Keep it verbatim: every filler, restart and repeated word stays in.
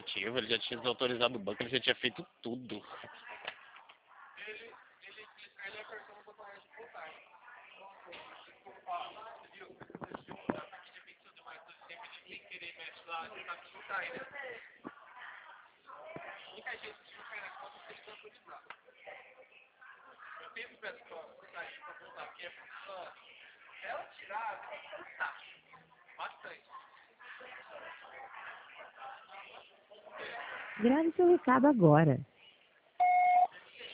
administrativo, ele já tinha desautorizado o banco, ele já tinha feito tudo. Grave seu recado agora.